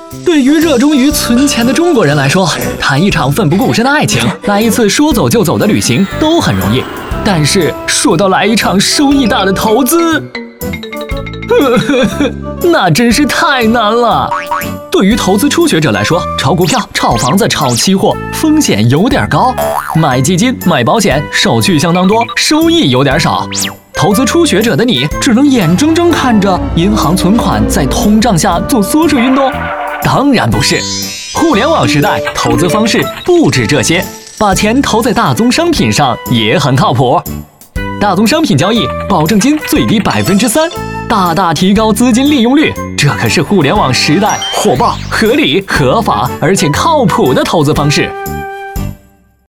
对于热衷于存钱的中国人来说，谈一场奋不顾身的爱情，来一次说走就走的旅行都很容易，但是说到来一场收益大的投资，那真是太难了。对于投资初学者来说，炒股票、炒房子、炒期货风险有点高，买基金、买保险手续相当多，收益有点少。投资初学者的你，只能眼睁睁看着银行存款在通胀下做缩水运动？当然不是，互联网时代投资方式不止这些，把钱投在大宗商品上也很靠谱。大宗商品交易保证金最低3%，大大提高资金利用率，这可是互联网时代火爆、合理、合法而且靠谱的投资方式。